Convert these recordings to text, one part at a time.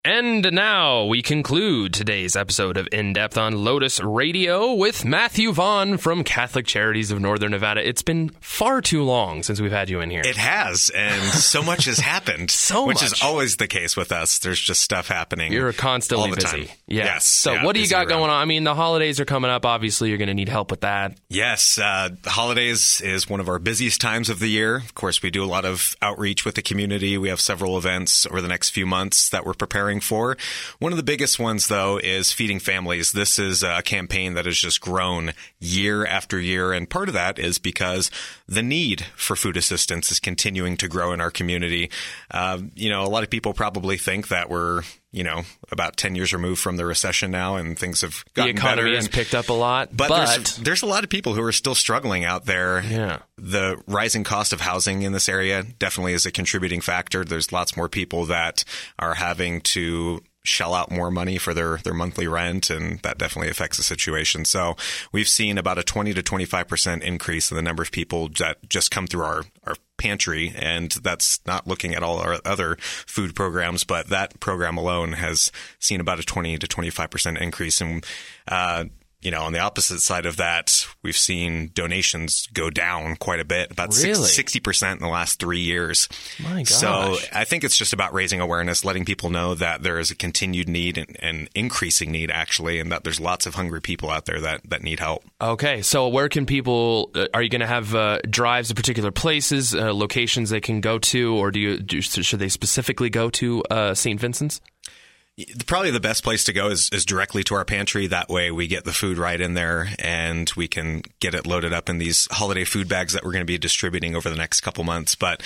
And now we conclude today's episode of In Depth on Lotus Radio with Matthew Vaughn from Catholic Charities of Northern Nevada. It's been far too long since we've had you in here. It has, and so much has happened. Which is always the case with us. There's just stuff happening. You're constantly all the busy. Time. Yeah. Yes. So what do you got going on? I mean, the holidays are coming up. Obviously, you're going to need help with that. Yes. Holidays is one of our busiest times of the year. Of course, we do a lot of outreach with the community. We have several events over the next few months that we're preparing for. One of the biggest ones, though, is Feeding Families. This is a campaign that has just grown year after year, and part of that is because the need for food assistance is continuing to grow in our community. A lot of people probably think that we're about 10 years removed from the recession now, and things have gotten better. The economy has picked up a lot. But there's a lot of people who are still struggling out there. Yeah. The rising cost of housing in this area definitely is a contributing factor. There's lots more people that are having to shell out more money for their monthly rent, and that definitely affects the situation. So we've seen about a 20 to 25% increase in the number of people that just come through our pantry, and that's not looking at all our other food programs, but that program alone has seen about a 20 to 25% increase. And on the opposite side of that, we've seen donations go down quite a bit, about 60% in the last 3 years. My gosh. So I think it's just about raising awareness, letting people know that there is a continued need and increasing need, actually, and that there's lots of hungry people out there that need help. Okay. So where can people, are you going to have drives to particular places, locations they can go to, or should they specifically go to St. Vincent's? Probably the best place to go is directly to our pantry. That way we get the food right in there, and we can get it loaded up in these holiday food bags that we're going to be distributing over the next couple months. But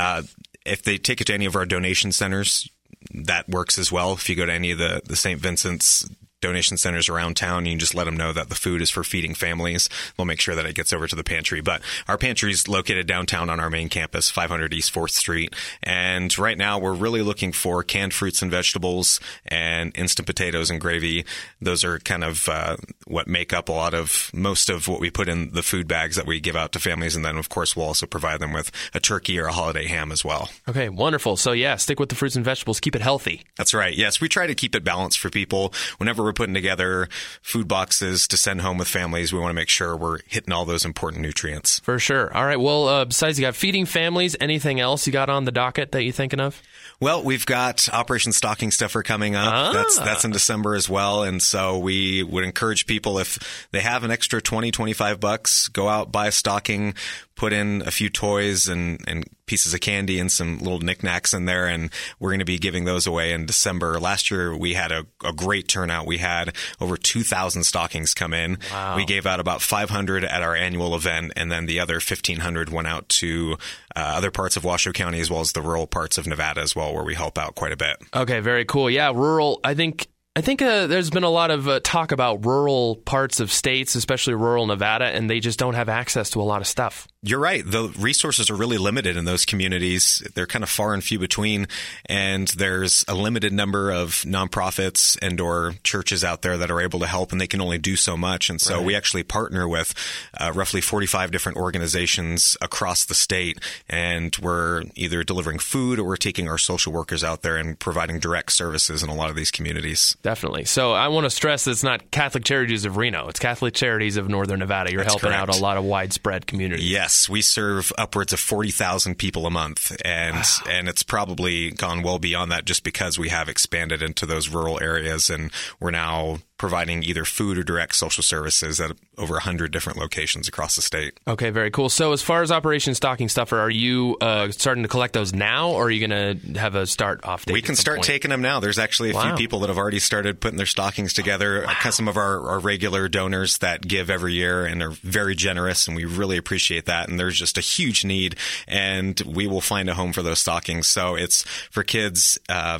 if they take it to any of our donation centers, that works as well. If you go to any of the St. Vincent's donation centers around town, you can just let them know that the food is for Feeding Families. They'll make sure that it gets over to the pantry. But our pantry is located downtown on our main campus, 500 East 4th Street. And right now we're really looking for canned fruits and vegetables and instant potatoes and gravy. Those are kind of what make up most of what we put in the food bags that we give out to families. And then, of course, we'll also provide them with a turkey or a holiday ham as well. Okay, wonderful. So, stick with the fruits and vegetables. Keep it healthy. That's right. Yes, we try to keep it balanced for people. Whenever we're putting together food boxes to send home with families, we want to make sure we're hitting all those important nutrients. For sure. All right. Well, besides you got Feeding Families, anything else you got on the docket that you're thinking of? Well, we've got Operation Stocking Stuffer coming up. That's in December as well. And so we would encourage people, if they have an extra $20-$25, go out, buy a stocking, put in a few toys and pieces of candy and some little knickknacks in there, and we're going to be giving those away in December. Last year, we had a great turnout. We had over 2,000 stockings come in. Wow. We gave out about 500 at our annual event, and then the other 1,500 went out to other parts of Washoe County as well as the rural parts of Nevada as well, where we help out quite a bit. Okay, very cool. Yeah, rural, I think there's been a lot of talk about rural parts of states, especially rural Nevada, and they just don't have access to a lot of stuff. You're right. The resources are really limited in those communities. They're kind of far and few between, and there's a limited number of nonprofits and or churches out there that are able to help, and they can only do so much. And so we actually partner with roughly 45 different organizations across the state, and we're either delivering food or we're taking our social workers out there and providing direct services in a lot of these communities. Definitely. So I want to stress that it's not Catholic Charities of Reno. It's Catholic Charities of Northern Nevada. You're helping out a lot of widespread communities. Yes, we serve upwards of 40,000 people a month, and it's probably gone well beyond that just because we have expanded into those rural areas, and we're now providing either food or direct social services at over 100 different locations across the state. Okay, very cool. So as far as Operation Stocking Stuffer, are you starting to collect those now, or are you going to have a start-off date? We can start taking them now. There's actually a few people that have already started putting their stockings together. Some of our regular donors that give every year and are very generous, and we really appreciate that. And there's just a huge need, and we will find a home for those stockings. So it's for kids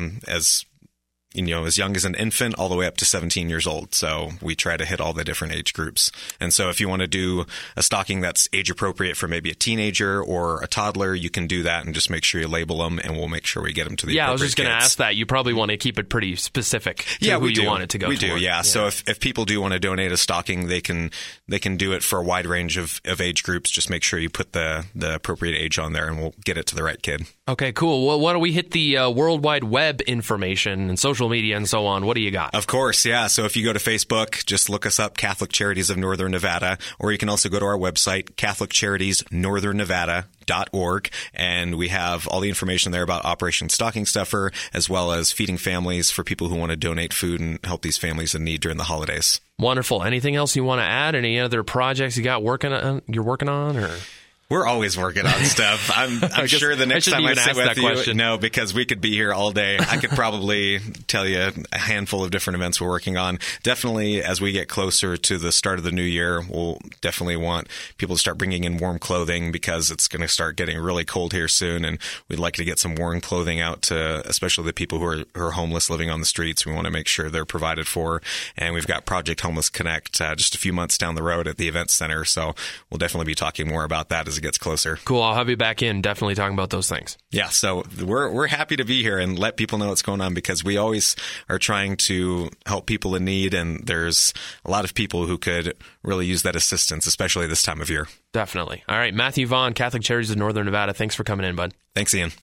as young as an infant all the way up to 17 years old. So we try to hit all the different age groups. And so if you want to do a stocking that's age appropriate for maybe a teenager or a toddler, you can do that and just make sure you label them, and we'll make sure we get them to the appropriate I was just going to kids. ask that. You probably want to keep it pretty specific to who you want it to go to. We do, yeah. So if people do want to donate a stocking, they can do it for a wide range of age groups. Just make sure you put the appropriate age on there, and we'll get it to the right kid. Okay, cool. Well, why don't we hit the World Wide Web information and social social media and so on. What do you got? Of course, yeah. So if you go to Facebook, just look us up, Catholic Charities of Northern Nevada, or you can also go to our website, CatholicCharitiesNorthernNevada.org, and we have all the information there about Operation Stocking Stuffer, as well as feeding families for people who want to donate food and help these families in need during the holidays. Wonderful. Anything else you want to add? Any other projects you're working on, or? We're always working on stuff. I'm sure the next time I sit with you, no, because we could be here all day. I could probably tell you a handful of different events we're working on. Definitely, as we get closer to the start of the new year, we'll definitely want people to start bringing in warm clothing because it's going to start getting really cold here soon, and we'd like to get some warm clothing out to especially the people who are homeless living on the streets. We want to make sure they're provided for, and we've got Project Homeless Connect just a few months down the road at the event center, so we'll definitely be talking more about that as it gets closer. Cool. I'll have you back in definitely talking about those things. Yeah. So we're happy to be here and let people know what's going on because we always are trying to help people in need. And there's a lot of people who could really use that assistance, especially this time of year. Definitely. All right. Matthew Vaughn, Catholic Charities of Northern Nevada. Thanks for coming in, bud. Thanks, Ian.